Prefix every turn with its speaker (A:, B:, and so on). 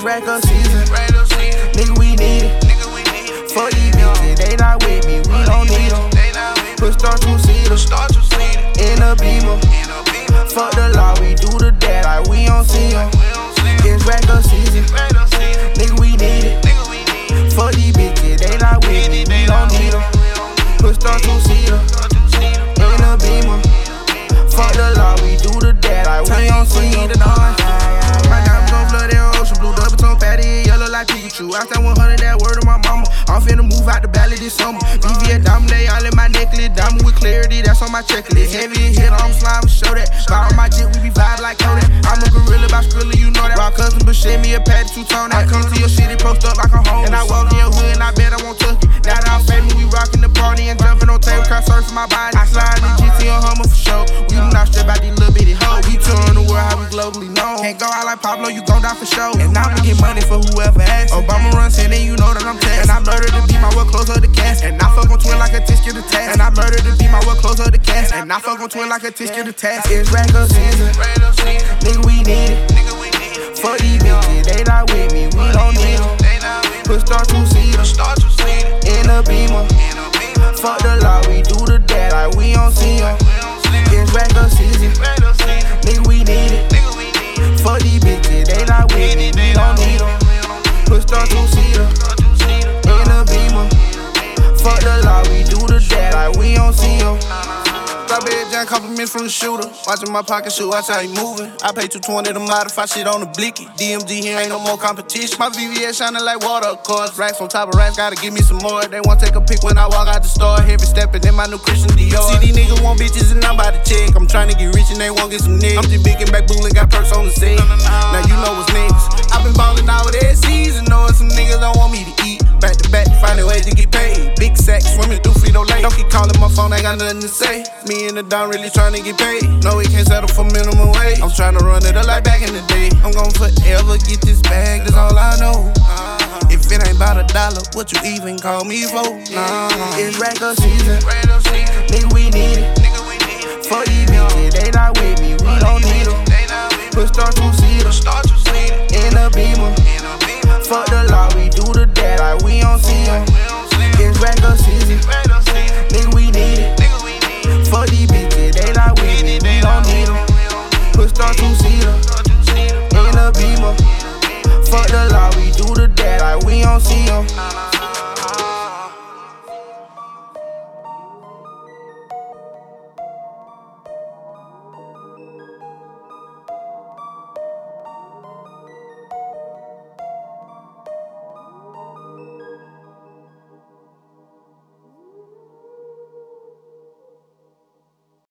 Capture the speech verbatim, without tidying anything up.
A: rack up season. Nigga, we need it. Fuck these bitches, they not with me, we don't need them. Put star two-seater in a beamer. Fuck the law, we do the dad like we don't see them. It's rack up season. Nigga, we need it. Fuck these bitches, they not with me, we don't need them. Put star two-seater in a beamer. Fuck the law, we do the dad like we don't see them. My diamonds gon' flood that ocean, blue double tone fatty, yellow like Pikachu. I stand one hundred, that word of my mama. I'm finna move out the valley this summer. B V A diamond, they all in my necklace. Diamond with clarity, that's on my checklist. Heavy hit, I'm slime, show that. Fire on my jet, we be vibe like Kodak. I'm a gorilla by Skrilla, you know that. Rock custom, but shit me a patty, two-tone. I come to your city, post up like I'm home. And I walk in your hood, and I bet I won't tuck it. Now that I'm famous, we rockin' the party and jumping on table, crowd surfing my body. I slide in G T on Hummer for sure. We do not strip out these little bitty hoes. We touring the world, how we globally known. Can't go out like Pablo, you gon' die for sure. And I'ma get money for whoever asks. Obama runs in, and you know that I'm taxed. And I murder the beat, my work closer to cash. And I fuck on twin like a tish, get a tax. And I murder the beat, my work closer to cash. And I fuck on twin like a tish, get a tax. It's rack up season. Nigga, we need it. Fuck these bitches, they not with me, we don't need them. Put star two-seater in a beamer. Fuck the law, we do the dad like we don't see them. It's rack up season. Nigga, we need it. Fuck these bitches, they not with me, we don't need them. Put star two-seater in a beamer. Fuck the law, we do the dad like we don't see them.
B: Strawberry jam, compliments from the shooter. Watching my pocket shoot, watch how he moving. I pay two twenty to modify shit on the blicky. D M G, here ain't no more competition. My V V S shining like water, of course. Racks on top of racks, gotta give me some more. They won't take a pic when I walk out the store. Heavy stepping in my new Christian Dior. See these niggas want bitches and I'm about to check. I'm trying to get rich and they won't get some niggas. I'm just big and back booling, got perks on the set. Now you know what's next. I've been ballin' all that season, knowing some niggas don't want me to eat. Back to back, finding ways to get paid. Big sack, swimming through Frito Lake. Don't keep calling my phone, I got nothing to say. Me and the Don really tryna get paid. No, we can't settle for minimum wage. I'm tryna run it up like back in the day. I'm gon' forever get this bag, that's all I know. Uh-huh. If it ain't about a dollar, what you even call me for? Uh-huh.
A: It's rack up season. Nigga, we need it. Fuck these bitches, they not with me, we don't need them. Put star two-seater in a beamer. Fuck the law, we do the dad like we don't see them. It's rack up season. Nigga, we need it. Fuck these bitches, they not with me, we don't need them. Put star two-seater in a beamer. Fuck the law, we do the dad like we don't see them.